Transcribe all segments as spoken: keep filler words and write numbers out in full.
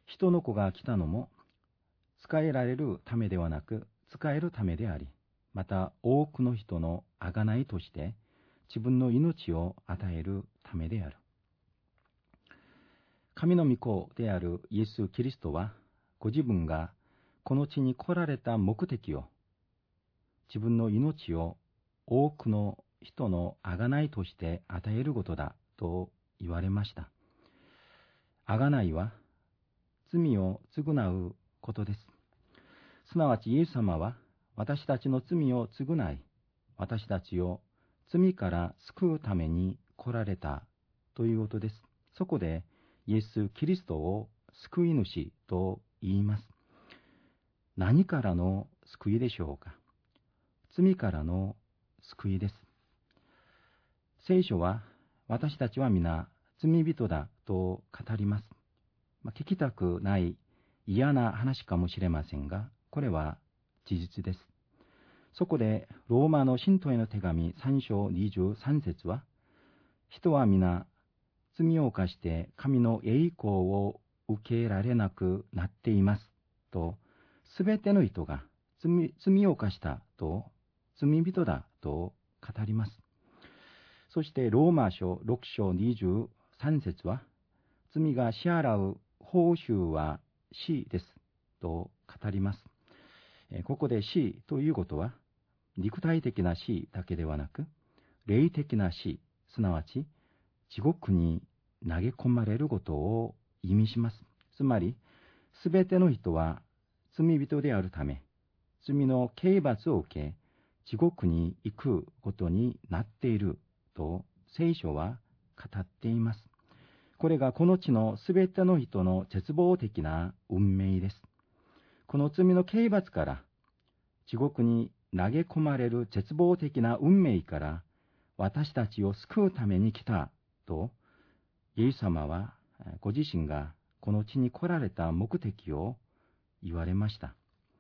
人の子が来たのも、仕えられるためではなく、仕えるためであり、また多くの人の贖いとして、自分の命を与えるためである。神の御子であるイエス・キリストは、ご自分がこの地に来られた目的を、自分の命を多くの人の贖いとして与えることだと言われました。贖いは罪を償うことです。すなわちイエス様は私たちの罪を償い、私たちを罪から救うために来られたということです。そこでイエス・キリストを救い主と言います。何からの救いでしょうか。罪からの救いです。聖書は私たちは皆罪人だと語ります。まあ、聞きたくない嫌な話かもしれませんが、これは事実です。そこでローマの信徒への手紙さん章にじゅうさん節は、人は皆罪を犯して神の栄光を受けられなくなっていますと、すべての人が 罪, 罪を犯したと、罪人だと語ります。そしてローマ書ろく章にじゅうさん節は、罪が支払う報酬は死ですと語ります。ここで死ということは、肉体的な死だけではなく、霊的な死、すなわち地獄に投げ込まれることを意味します。つまり、すべての人は罪人であるため、罪の刑罰を受け、地獄に行くことになっていると聖書は語っています。これがこの地のすべての人の絶望的な運命です。この罪の刑罰から地獄に投げ込まれる絶望的な運命から私たちを救うために来たと、イエス様はご自身がこの地に来られた目的を言われました。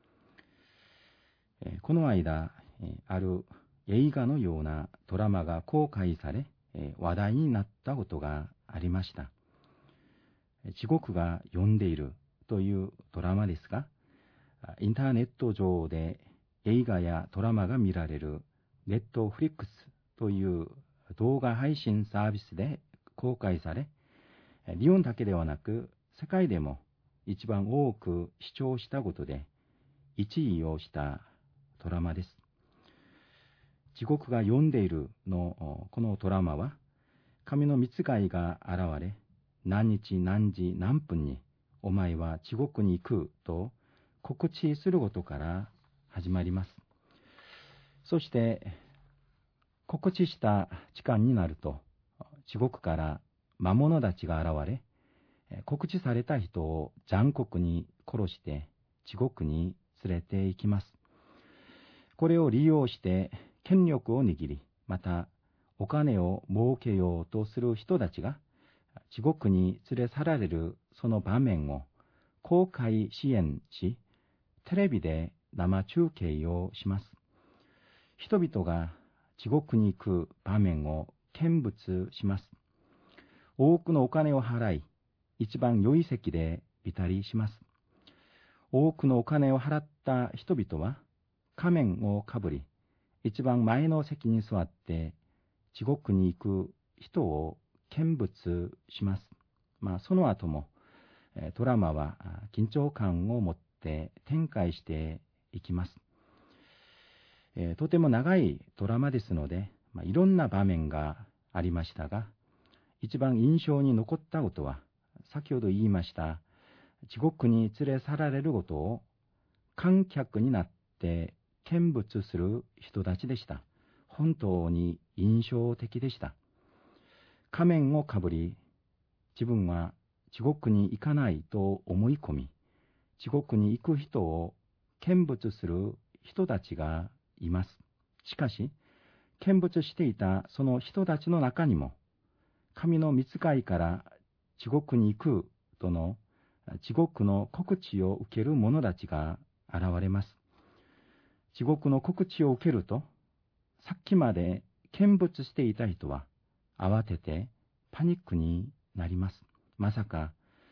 この間、ある映画のようなドラマが公開され、話題になったことがありました。地獄が呼んでいるというドラマですが、インターネット上で映画やドラマが見られるネットフリックスという動画配信サービスで公開され、日本だけではなく世界でも一番多く視聴したことでいちいをしたドラマです。地獄が呼んでいるのこのドラマは、神の御使いが現れ、何日何時何分にお前は地獄に行くと告知することから始まります。そして告知した時間になると、地獄から魔物たちが現れ、告知された人を残酷に殺して地獄に連れて行きます。これを利用して権力を握り、またお金を儲けようとする人たちが地獄に連れ去られるその場面を公開支援し、テレビで生中継をします。人々が地獄に行く場面を見物します。多くのお金を払い、一番良い席で見たりします。多くのお金を払った人々は仮面をかぶり、一番前の席に座って地獄に行く人を見物します。まあ、その後もドラマは緊張感を持って展開していきます。えー、とても長いドラマですので、まあ、いろんな場面がありましたが、一番印象に残ったことは、先ほど言いました地獄に連れ去られることを観客になって見物する人たちでした。本当に印象的でした。仮面をかぶり、自分は地獄に行かないと思い込み、地獄に行く人を見物する人たちがいます。しかし、見物していたその人たちの中にも、神の御使いから地獄に行くとの地獄の告知を受ける者たちが現れます。地獄の告知を受けると、さっきまで見物していた人は慌ててパニックになります。まさか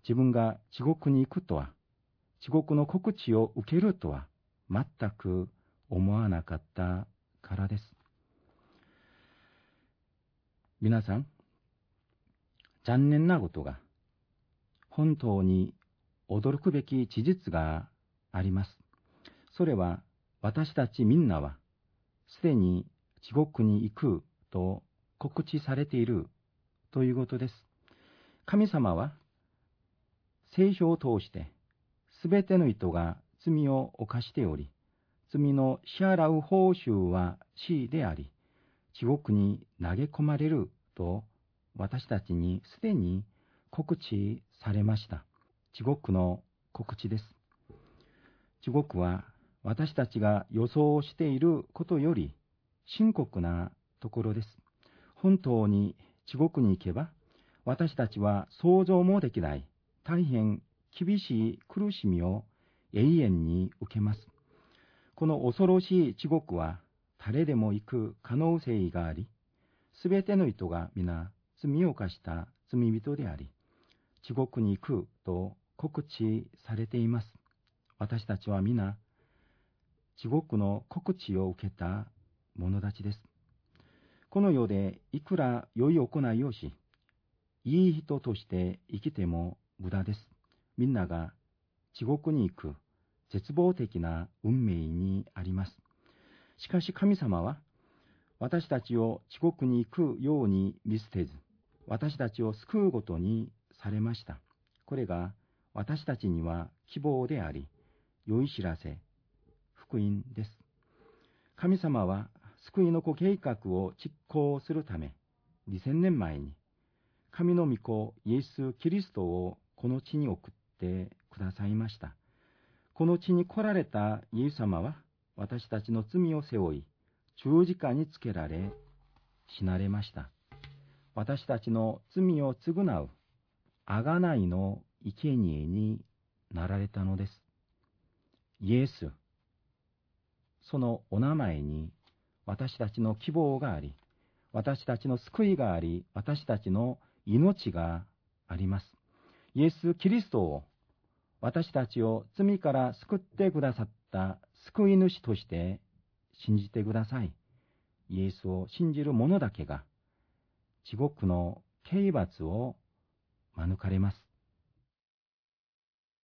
自分が地獄に行くとは、地獄の告知を受けるとは全く思わなかったからです。皆さん、残念なことが、本当に驚くべき事実があります。それは、私たちみんなは、すでに地獄に行くと告知されているということです。神様は、聖書を通して、すべての人が罪を犯しており、罪の支払う報酬は死であり、地獄に投げ込まれると私たちにすでに告知されました。地獄の告知です。地獄は私たちが予想していることより深刻なところです。本当に地獄に行けば、私たちは想像もできない大変厳しい苦しみを永遠に受けます。この恐ろしい地獄は誰でも行く可能性があり、すべての人が皆罪を犯した罪人であり、地獄に行くと告知されています。私たちは皆地獄の告知を受けた者たちです。この世でいくら良い行いをし、いい人として生きても無駄です。みんなが地獄に行く絶望的な運命にあります。しかし神様は、私たちを地獄に行くように見捨てず、私たちを救うことにされました。これが私たちには希望であり、良い知らせ、福音です。神様は救いの子計画を実行するため、にせんねんまえに、神の御子イエス・キリストをこの地に送ってくださいました。この地に来られたイエス様は、私たちの罪を背負い、十字架につけられ、死なれました。私たちの罪を償う、贖いの生贄になられたのです。イエス、そのお名前に私たちの希望があり、私たちの救いがあり、私たちの命があります。イエス・キリストを、私たちを罪から救ってくださった救い主として信じてください。イエスを信じる者だけが地獄の刑罰を免れます。